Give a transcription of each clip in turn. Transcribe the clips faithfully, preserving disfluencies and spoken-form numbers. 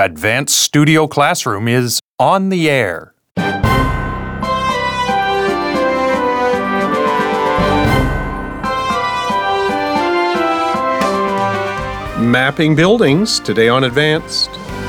Advanced Studio Classroom is on the air. Mapping buildings today on Advanced.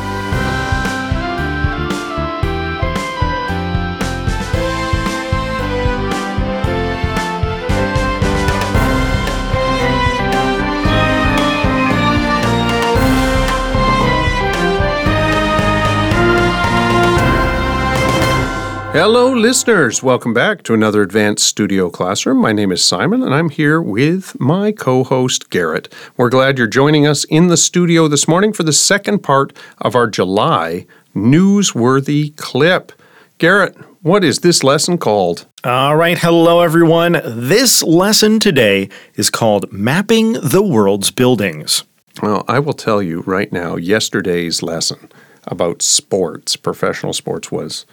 Hello, listeners. Welcome back to another Advanced Studio Classroom. My name is Simon, and I'm here with my co-host, Garrett. We're glad you're joining us in the studio this morning for the second part of our July newsworthy clip. Garrett, what is this lesson called? All right. Hello, everyone. This lesson today is called Mapping the World's Buildings. Well, I will tell you right now, yesterday's lesson about sports, professional sports, was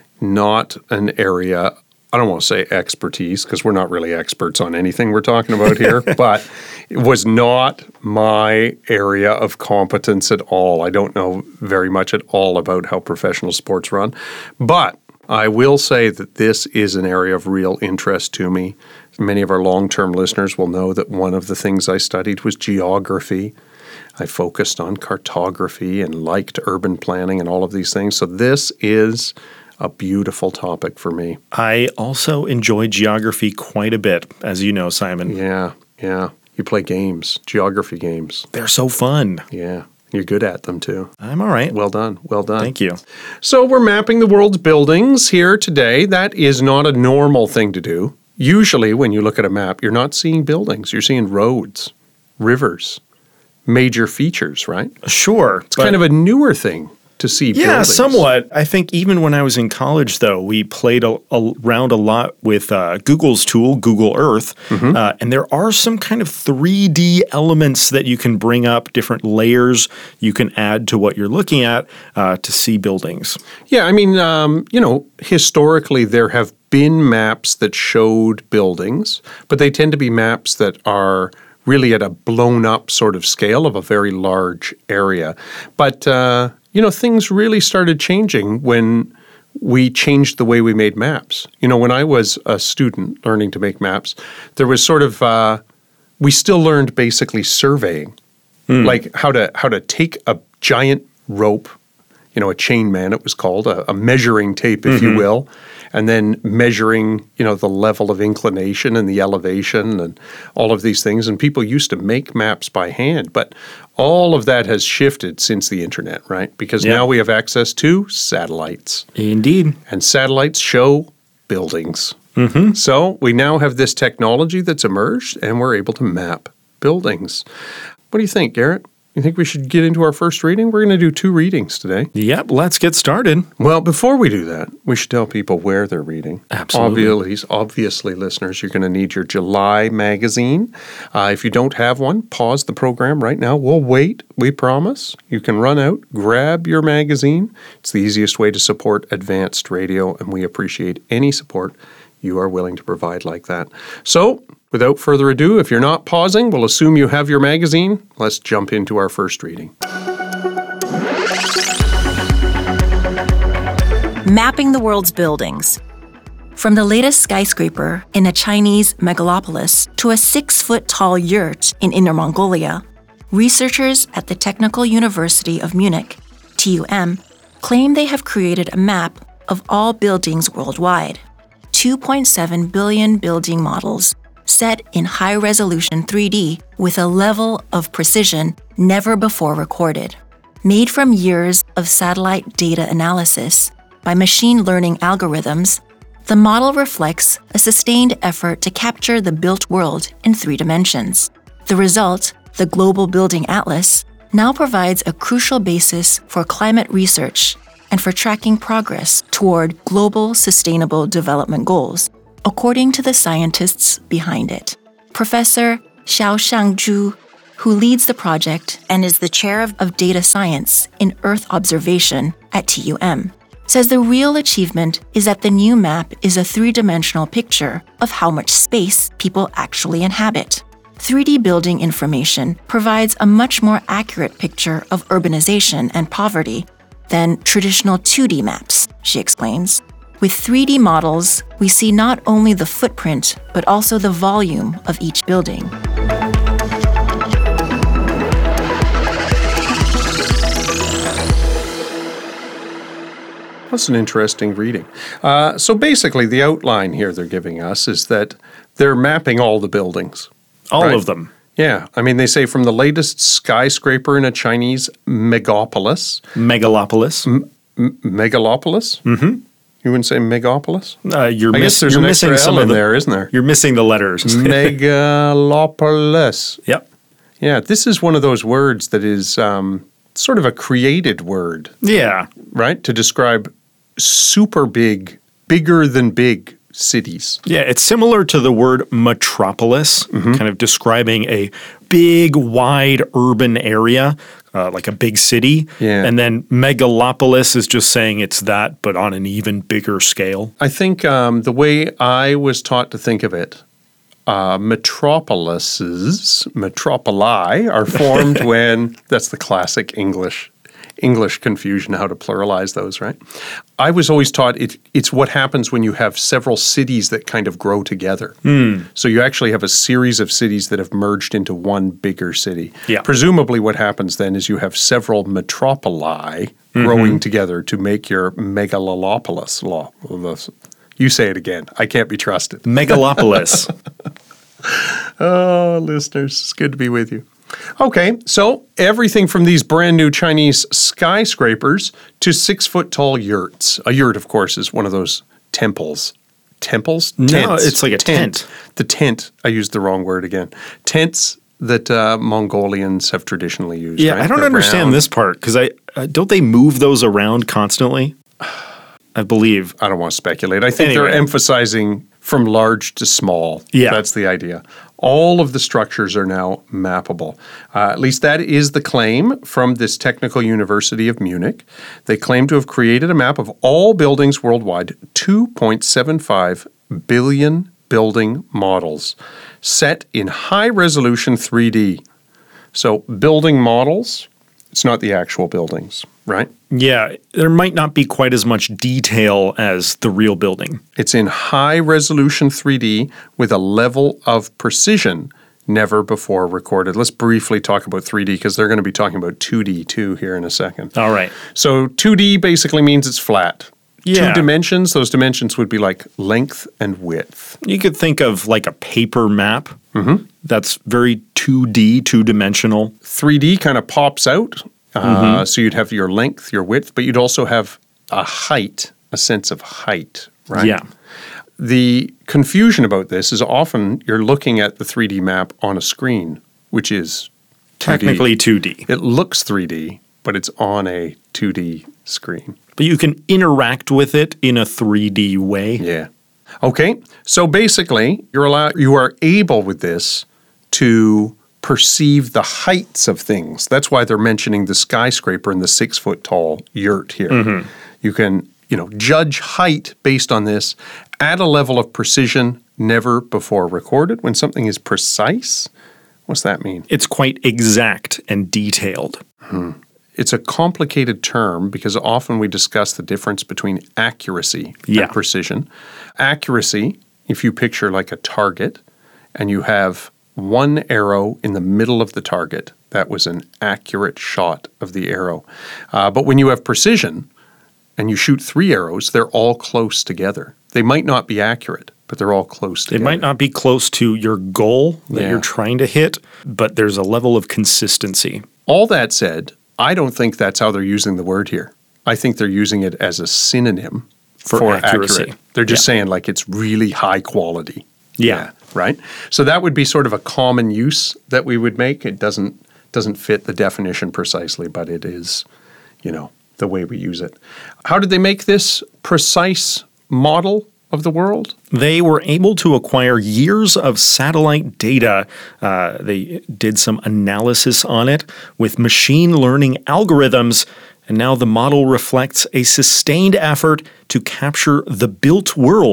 not an area, I don't want to say expertise, because we're not really experts on anything we're talking about here, but it was not my area of competence at all. I don't know very much at all about how professional sports run, but I will say that this is an area of real interest to me. Many of our long-term listeners will know that one of the things I studied was geography. I focused on cartography and liked urban planning and all of these things. So this is a beautiful topic for me. I also enjoy geography quite a bit, as you know, Simon. Yeah, yeah. You play games, geography games. They're so fun. Yeah, you're good at them too. I'm all right. Well done, well done. Thank you. So we're mapping the world's buildings here today. That is not a normal thing to do. Usually when you look at a map, you're not seeing buildings. You're seeing roads, rivers, major features, right? Sure. It's kind of a newer thing to see yeah, buildings. somewhat. I think even when I was in college, though, we played a, a, around a lot with uh, Google's tool, Google Earth, mm-hmm. uh, and there are some kind of three D elements that you can bring up, different layers you can add to what you're looking at uh, to see buildings. Yeah, I mean, um, you know, historically there have been maps that showed buildings, but they tend to be maps that are really at a blown-up sort of scale of a very large area. But uh, you know, things really started changing when we changed the way we made maps. You know, when I was a student learning to make maps, there was sort of, uh, we still learned basically surveying, mm. like how to how to take a giant rope, you know, a chain man it was called, a, a measuring tape, if mm-hmm. you will, and then measuring, you know, the level of inclination and the elevation and all of these things. And people used to make maps by hand, but all of that has shifted since the internet, right? Because yeah. now we have access to satellites. Indeed. And satellites show buildings. Mm-hmm. So we now have this technology that's emerged, and we're able to map buildings. What do you think, Garrett? You think we should get into our first reading? We're going to do two readings today. Yep, let's get started. Well, before we do that, we should tell people where they're reading. Absolutely. Obviously, obviously listeners, you're going to need your July magazine. Uh, if you don't have one, pause the program right now. We'll wait, we promise. You can run out, grab your magazine. It's the easiest way to support Advanced Radio, and we appreciate any support you are willing to provide like that. So, without further ado, if you're not pausing, we'll assume you have your magazine. Let's jump into our first reading. Mapping the World's Buildings. From the latest skyscraper in a Chinese megalopolis to a six-foot-tall yurt in Inner Mongolia, researchers at the Technical University of Munich, T U M, claim they have created a map of all buildings worldwide. two point seven billion building models set in high-resolution three D with a level of precision never before recorded. Made from years of satellite data analysis by machine learning algorithms, the model reflects a sustained effort to capture the built world in three dimensions. The result, the Global Building Atlas, now provides a crucial basis for climate research and for tracking progress toward global sustainable development goals, according to the scientists behind it. Professor Xiaoshang Zhu, who leads the project and is the chair of, of data science in Earth observation at T U M, says the real achievement is that the new map is a three-dimensional picture of how much space people actually inhabit. three D building information provides a much more accurate picture of urbanization and poverty than traditional two D maps, she explains. With three D models, we see not only the footprint, but also the volume of each building. That's an interesting reading. Uh, so basically, the outline here they're giving us is that they're mapping all the buildings. All right? of them. Yeah. I mean, they say from the latest skyscraper in a Chinese megapolis. Megalopolis. M- megalopolis? Mm-hmm. You wouldn't say megapolis? Uh, you're I miss, guess there's you're an missing extra some L of in the, there, isn't there? You're missing the letters. Megalopolis. Yep. Yeah, this is one of those words that is um, sort of a created word, Yeah. right? To describe super big, bigger than big cities. Yeah, it's similar to the word metropolis, Mm-hmm. kind of describing a big, wide urban area, uh, like a big city. Yeah. And then megalopolis is just saying it's that, but on an even bigger scale. I think um, the way I was taught to think of it, uh, metropolises, metropoli, are formed when, that's the classic English English confusion, how to pluralize those, right? I was always taught it, it's what happens when you have several cities that kind of grow together. Mm. So you actually have a series of cities that have merged into one bigger city. Yeah. Presumably what happens then is you have several metropoli mm-hmm. growing together to make your megalopolis. Law. You say it again. I can't be trusted. Megalopolis. Oh, listeners, it's good to be with you. Okay, so everything from these brand new Chinese skyscrapers to six-foot-tall yurts. A yurt, of course, is one of those temples. Temples? No, Tents. it's like a tent. The tent. I used the wrong word again. Tents that uh, Mongolians have traditionally used. Yeah, right? I don't They're understand round. this part because I uh, don't they move those around constantly? I believe. I don't want to speculate. I think Anyway. they're emphasizing from large to small. Yeah. That's the idea. All of the structures are now mappable. Uh, at least that is the claim from this Technical University of Munich. They claim to have created a map of all buildings worldwide, two point seven five billion building models, set in high-resolution three D. So building models, it's not the actual buildings, right? Yeah, there might not be quite as much detail as the real building. It's in high-resolution three D with a level of precision never before recorded. Let's briefly talk about three D because they're going to be talking about two D too here in a second. All right. So two D basically means it's flat. Yeah. Two dimensions, those dimensions would be like length and width. You could think of like a paper map. Mm-hmm. That's very two D, two-dimensional. three D kind of pops out. Uh, so you'd have your length, your width, but you'd also have a height, a sense of height, right? Yeah. The confusion about this is often you're looking at the three D map on a screen, which is two D. Technically two D. It looks three D, but it's on a two D screen. But you can interact with it in a three D way. Yeah. Okay. So basically, you're allowed, you are able with this to perceive the heights of things. That's why they're mentioning the skyscraper and the six-foot tall yurt here. Mm-hmm. You can, you know, judge height based on this at a level of precision never before recorded. When something is precise, what's that mean? It's quite exact and detailed. Hmm. It's a complicated term because often we discuss the difference between accuracy Yeah. and precision. Accuracy, if you picture like a target and you have one arrow in the middle of the target, that was an accurate shot of the arrow. Uh, but when you have precision and you shoot three arrows, they're all close together. They might not be accurate, but they're all close It together. might not be close to your goal that Yeah. you're trying to hit, but there's a level of consistency. All that said, I don't think that's how they're using the word here. I think they're using it as a synonym For for, accuracy. accurate. They're just Yeah. saying like it's really high quality. Yeah. Right? So that would be sort of a common use that we would make. It doesn't doesn't fit the definition precisely, but it is, you know, the way we use it. How did they make this precise model of the world? They were able to acquire years of satellite data. Uh, they did some analysis on it with machine learning algorithms, and now the model reflects a sustained effort to capture the built world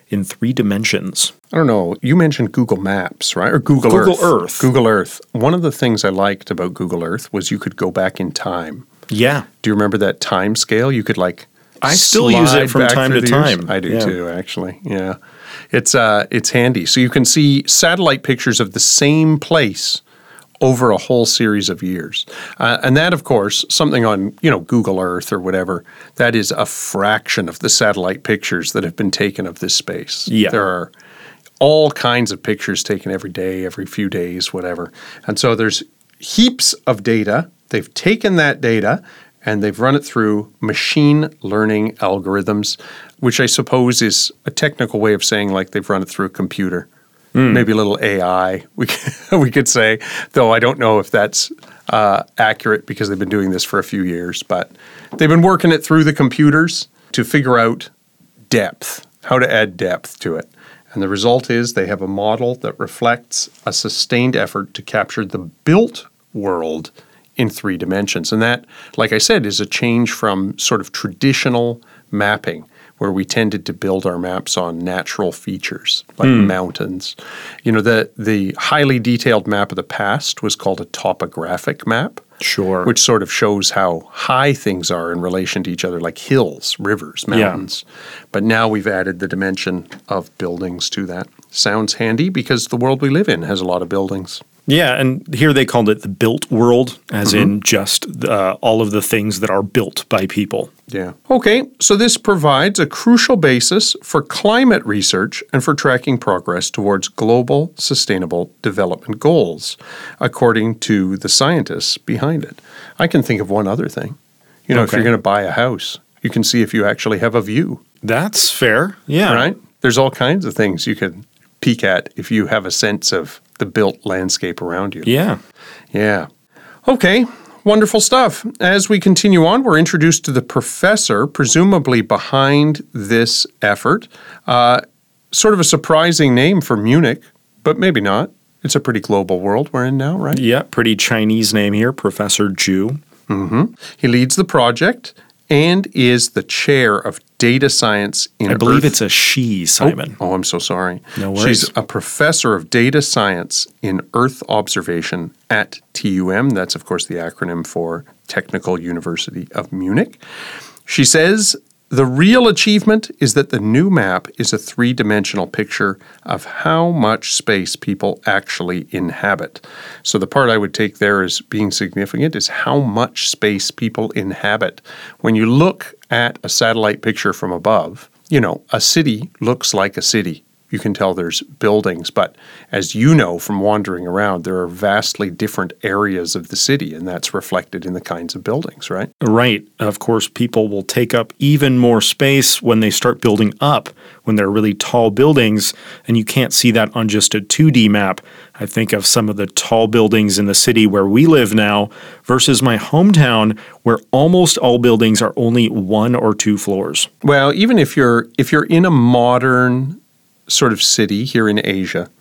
in three dimensions. I don't know. You mentioned Google Maps, right? Or Google, Google Earth. Earth. Google Earth. One of the things I liked about Google Earth was you could go back in time. Yeah. Do you remember that time scale? You could like I still use it slide from back time through to the years? time. I do Yeah. too, actually. Yeah. It's uh it's handy. So you can see satellite pictures of the same place over a whole series of years. Uh, and that, of course, something on, you know, Google Earth or whatever, that is a fraction of the satellite pictures that have been taken of this space. Yeah. There are all kinds of pictures taken every day, every few days, whatever. And so there's heaps of data. They've taken that data and they've run it through machine learning algorithms, which I suppose is a technical way of saying like they've run it through a computer. Mm. Maybe a little A I, we could, we could say, though I don't know if that's uh, accurate because they've been doing this for a few years. But they've been working it through the computers to figure out depth, how to add depth to it. And the result is they have a model that reflects a sustained effort to capture the built world in three dimensions. And that, like I said, is a change from sort of traditional mapping, where we tended to build our maps on natural features like mm. mountains. You know, the the highly detailed map of the past was called a topographic map. Sure. Which sort of shows how high things are in relation to each other, like hills, rivers, mountains. Yeah. But now we've added the dimension of buildings to that. Sounds handy because the world we live in has a lot of buildings. Yeah, and here they called it the built world, as mm-hmm. in just uh, all of the things that are built by people. Yeah. Okay, so this provides a crucial basis for climate research and for tracking progress towards global sustainable development goals, according to the scientists behind it. I can think of one other thing. You know, okay. if you're going to buy a house, you can see if you actually have a view. That's fair, yeah. Right? There's all kinds of things you can peek at if you have a sense of the built landscape around you. Yeah. Yeah. Okay, wonderful stuff. As we continue on, we're introduced to the professor, presumably behind this effort. Uh, sort of a surprising name for Munich, but maybe not. It's a pretty global world we're in now, right? Yeah, pretty Chinese name here, Professor Zhu. Mm-hmm. He leads the project and is the chair of data science in I believe Earth. it's a she, Simon. Oh, oh, I'm so sorry. No worries. She's a professor of data science in Earth observation at T U M. That's, of course, the acronym for Technical University of Munich. She says the real achievement is that the new map is a three-dimensional picture of how much space people actually inhabit. So the part I would take there as being significant is how much space people inhabit. When you look at a satellite picture from above, you know, a city looks like a city. You can tell there's buildings, but as you know from wandering around, there are vastly different areas of the city, and that's reflected in the kinds of buildings, right? Right. Of course, people will take up even more space when they start building up, when they're really tall buildings, and you can't see that on just a two D map. I think of some of the tall buildings in the city where we live now versus my hometown, where almost all buildings are only one or two floors. Well, even if you're if you're in a modern sort of city here in Asia,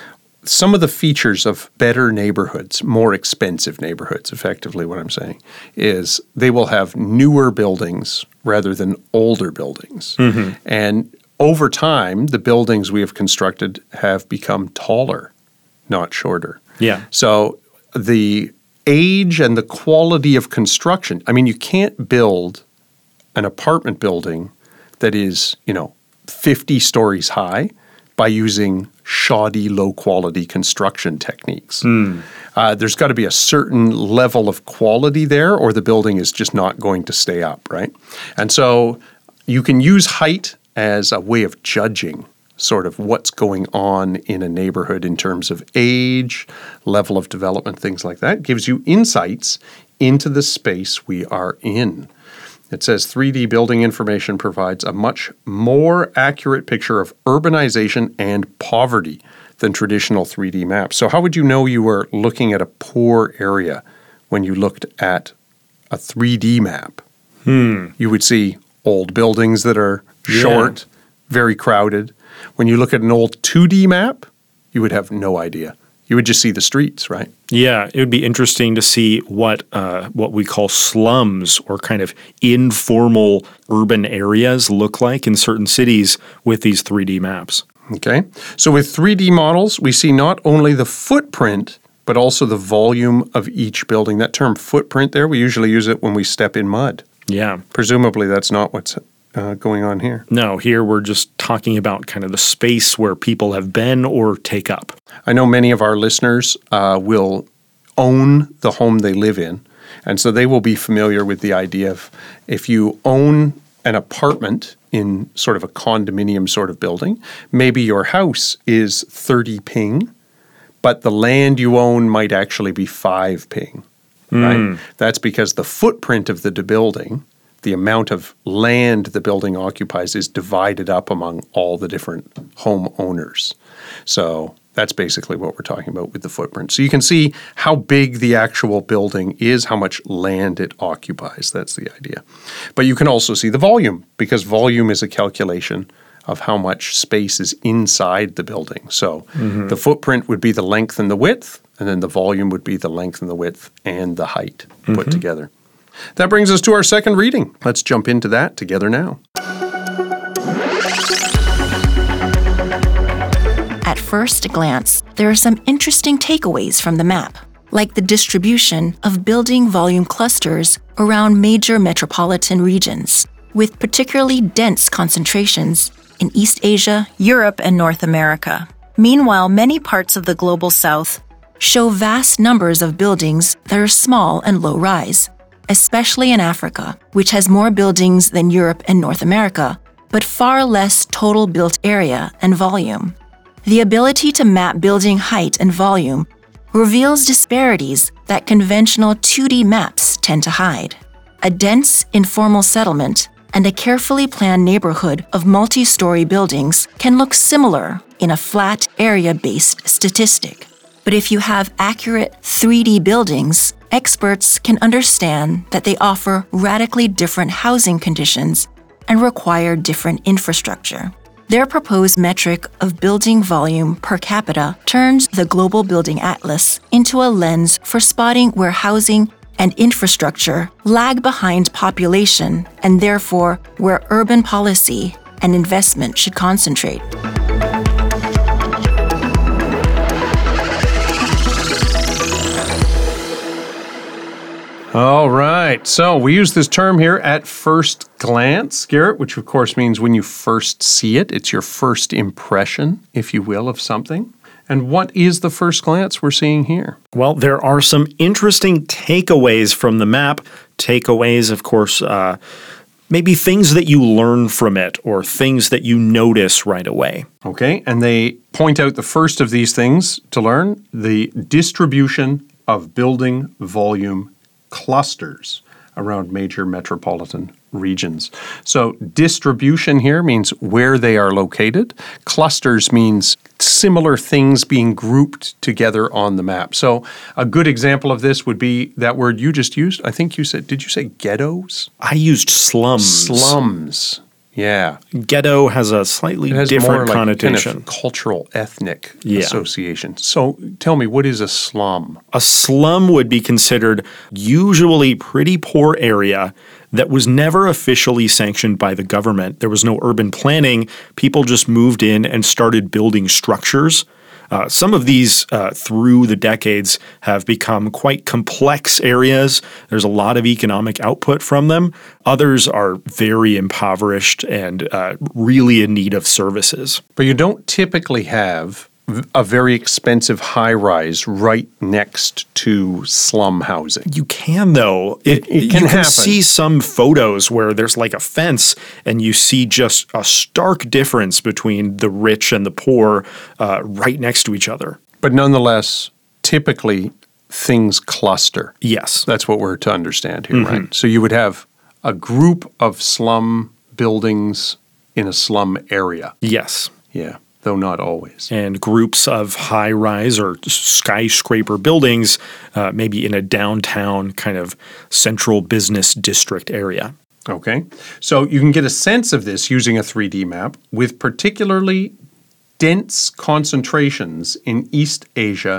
some of the features of better neighborhoods, more expensive neighborhoods, effectively what I'm saying, is they will have newer buildings rather than older buildings. Mm-hmm. And over time, the buildings we have constructed have become taller, not shorter. Yeah. So the age and the quality of construction, I mean, you can't build an apartment building that is, you know, fifty stories high by using shoddy, low-quality construction techniques. Mm. Uh, there's got to be a certain level of quality there, or the building is just not going to stay up, right? And so you can use height as a way of judging sort of what's going on in a neighborhood in terms of age, level of development, things like that. It gives you insights into the space we are in. It says three D building information provides a much more accurate picture of urbanization and poverty than traditional three D maps. So how would you know you were looking at a poor area when you looked at a three D map? Hmm. You would see old buildings that are yeah. short, very crowded. When you look at an old two D map, you would have no idea. you would just see the streets, right? Yeah, it would be interesting to see what uh, what we call slums or kind of informal urban areas look like in certain cities with these three D maps. Okay. So with three D models, we see not only the footprint, but also the volume of each building. That term footprint there, we usually use it when we step in mud. Yeah. Presumably that's not what's uh, going on here. No, here we're just talking about kind of the space where people have been or take up. I know many of our listeners uh, will own the home they live in, and so they will be familiar with the idea of if you own an apartment in sort of a condominium sort of building, maybe your house is thirty ping, but the land you own might actually be five ping, right? Mm. That's because the footprint of the building, the amount of land the building occupies, is divided up among all the different homeowners. So that's basically what we're talking about with the footprint. So you can see how big the actual building is, how much land it occupies. That's the idea. But you can also see the volume, because volume is a calculation of how much space is inside the building. So mm-hmm. the footprint would be the length and the width, and then the volume would be the length and the width and the height mm-hmm. put together. That brings us to our second reading. Let's jump into that together now. At first glance, there are some interesting takeaways from the map, like the distribution of building volume clusters around major metropolitan regions, with particularly dense concentrations in East Asia, Europe, and North America. Meanwhile, many parts of the global south show vast numbers of buildings that are small and low-rise, especially in Africa, which has more buildings than Europe and North America, but far less total built area and volume. The ability to map building height and volume reveals disparities that conventional two D maps tend to hide. A dense, informal settlement and a carefully planned neighborhood of multi-story buildings can look similar in a flat, area-based statistic. But if you have accurate three D buildings, experts can understand that they offer radically different housing conditions and require different infrastructure. Their proposed metric of building volume per capita turns the Global Building Atlas into a lens for spotting where housing and infrastructure lag behind population, and therefore where urban policy and investment should concentrate. All right. So we use this term here at first glance, Garrett, which of course means when you first see it. It's your first impression, if you will, of something. And what is the first glance we're seeing here? Well, there are some interesting takeaways from the map. Takeaways, of course, uh, maybe things that you learn from it or things that you notice right away. Okay. And they point out the first of these things to learn, the distribution of building volume clusters around major metropolitan regions. So distribution here means where they are located. Clusters means similar things being grouped together on the map. So a good example of this would be that word you just used. I think you said, did you say ghettos? I used slums. Slums. Yeah. Ghetto has a slightly it has different more connotation. Like kind of cultural, ethnic yeah. association. So tell me, what is a slum? A slum would be considered usually pretty poor area that was never officially sanctioned by the government. There was no urban planning. People just moved in and started building structures. Uh, some of these, uh, through the decades, have become quite complex areas. There's a lot of economic output from them. Others are very impoverished and uh, really in need of services. But you don't typically have a very expensive high-rise right next to slum housing. You can, though. It, it, it can you happen. can see some photos where there's like a fence and you see just a stark difference between the rich and the poor uh, right next to each other. But nonetheless, typically things cluster. Yes. That's what we're to understand here, mm-hmm. right? So you would have a group of slum buildings in a slum area. Yes. Yeah. Though not always. And groups of high-rise or skyscraper buildings, uh, maybe in a downtown kind of central business district area. Okay. So you can get a sense of this using a three D map with particularly dense concentrations in East Asia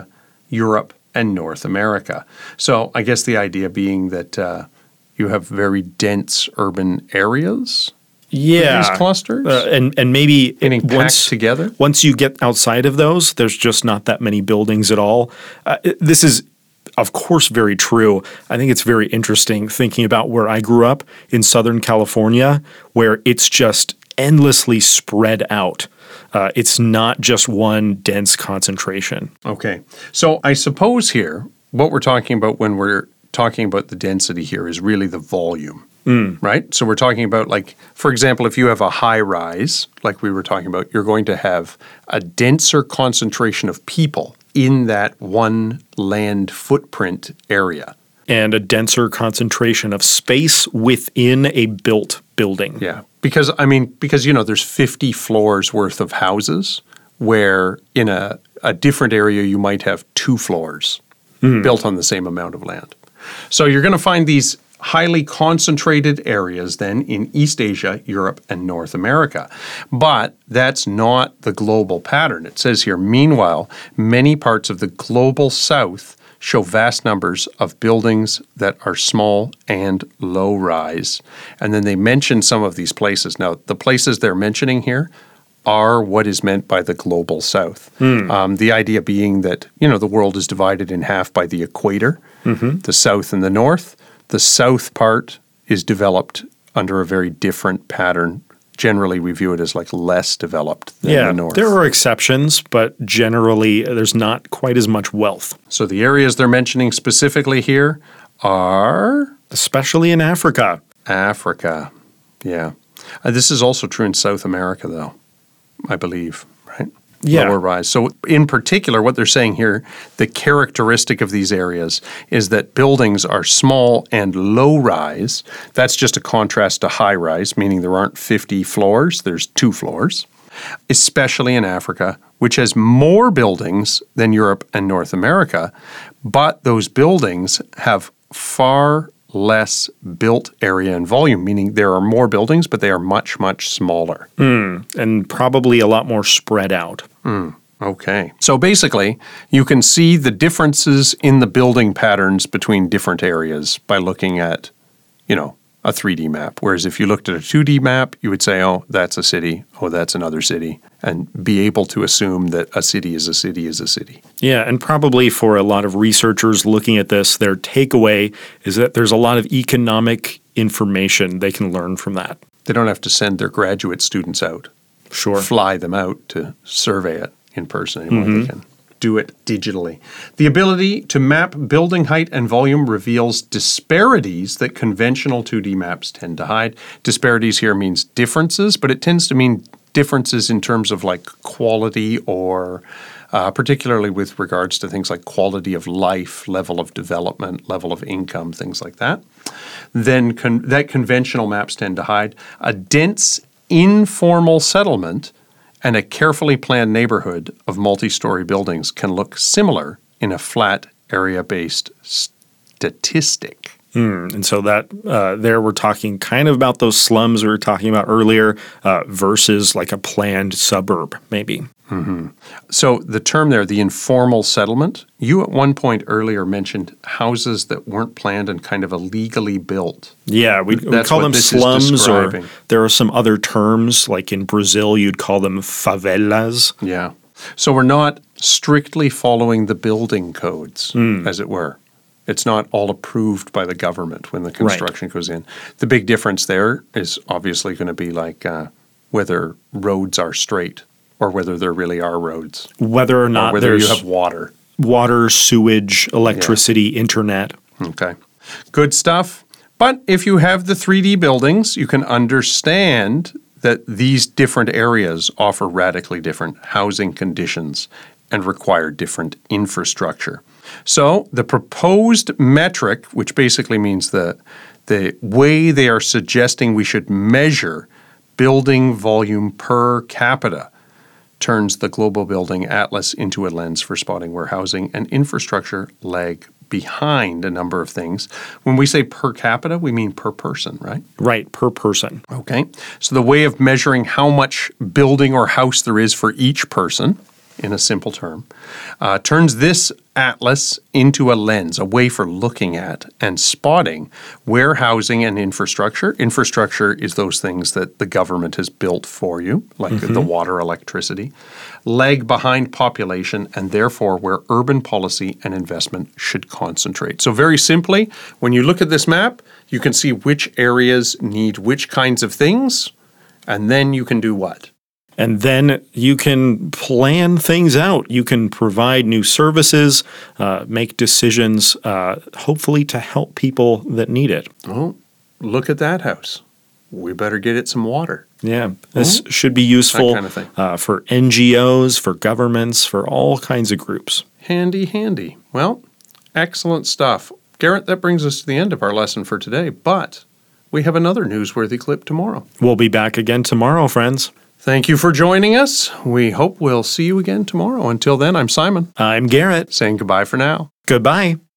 Europe, and North America. So I guess the idea being that uh, you have very dense urban areas. Yeah, These clusters? uh, and and maybe Getting packed once together? Once you get outside of those, there's just not that many buildings at all. Uh, it- this is, of course, very true. I think it's very interesting thinking about where I grew up in Southern California, where it's just endlessly spread out. Uh, it's not just one dense concentration. Okay. So I suppose here, what we're talking about when we're talking about the density here is really the volume, right? So we're talking about, like, for example, if you have a high rise, like we were talking about, you're going to have a denser concentration of people in that one land footprint area. And a denser concentration of space within a built building. Yeah. Because, I mean, because, you know, there's fifty floors worth of houses where in a, a different area you might have two floors built on the same amount of land. So you're going to find these highly concentrated areas then in East Asia, Europe, and North America. But that's not the global pattern. It says here, meanwhile, many parts of the global south show vast numbers of buildings that are small and low rise. And then they mention some of these places. Now, the places they're mentioning here are what is meant by the global south. Um, the idea being that, you know, the world is divided in half by the equator, the south and the north. The south part is developed under a very different pattern. Generally, we view it as like less developed than Yeah, the north. there are exceptions, but generally uh, there's not quite as much wealth, So the areas they're mentioning specifically here are especially in Africa. Africa. Yeah. Uh, this is also true in South America, though, I believe, right? Yeah. Lower rise. So in particular, what they're saying here, the characteristic of these areas is that buildings are small and low rise. That's just a contrast to high rise, meaning there aren't fifty floors, there's two floors, especially in Africa, which has more buildings than Europe and North America, but those buildings have far less built area and volume, meaning there are more buildings, but they are much, much smaller. And probably a lot more spread out. Okay. So basically, you can see the differences in the building patterns between different areas by looking at, you know, a three D map. Whereas if you looked at a two D map, you would say, oh, that's a city, oh, that's another city, and be able to assume that a city is a city is a city. Yeah, and probably for a lot of researchers looking at this, their takeaway is that there's a lot of economic information they can learn from that. They don't have to send their graduate students out, Sure. fly them out to survey it in person anymore. They can do it digitally. The ability to map building height and volume reveals disparities that conventional two D maps tend to hide. Disparities here means differences, but it tends to mean differences in terms of like quality or uh, particularly with regards to things like quality of life, level of development, level of income, things like that. Then con- that conventional maps tend to hide. A dense, informal settlement and a carefully planned neighborhood of multi-story buildings can look similar in a flat area-based statistic. Mm, and so that uh, there we're talking kind of about those slums we were talking about earlier uh, versus like a planned suburb, maybe. So the term there, the informal settlement, you at one point earlier mentioned houses that weren't planned and kind of illegally built. Yeah, we, we That's call what them this is slums, or describing. there are some other terms, like in Brazil, you'd call them favelas. Yeah. So we're not strictly following the building codes, as it were. It's not all approved by the government when the construction goes in. The big difference there is obviously going to be like uh, whether roads are straight or whether there really are roads, Whether or or not whether you there's have water. water, sewage, electricity, internet. Okay. Good stuff. But if you have the three D buildings, you can understand that these different areas offer radically different housing conditions and require different infrastructure. So the proposed metric, which basically means the, the way they are suggesting we should measure building volume per capita, turns the Global Building Atlas into a lens for spotting where housing and infrastructure lag behind a number of things. When we say per capita, we mean per person, right? Right, per person. Okay. So the way of measuring how much building or house there is for each person, in a simple term, uh, turns this atlas into a lens, a way for looking at and spotting where housing and infrastructure, infrastructure is those things that the government has built for you, like mm-hmm. the water, electricity, lag behind population, and therefore where urban policy and investment should concentrate. So very simply, when you look at this map, you can see which areas need which kinds of things, and then you can do what? And then you can plan things out. You can provide new services, uh, make decisions, uh, hopefully to help people that need it. Oh, look at that house. We better get it some water. Yeah, this oh, should be useful kind of thing. Uh, for N G Os, for governments, for all kinds of groups. Handy, handy. Well, excellent stuff. Garrett, that brings us to the end of our lesson for today, but we have another newsworthy clip tomorrow. We'll be back again tomorrow, friends. Thank you for joining us. We hope we'll see you again tomorrow. Until then, I'm Simon. I'm Garrett. Saying goodbye for now. Goodbye.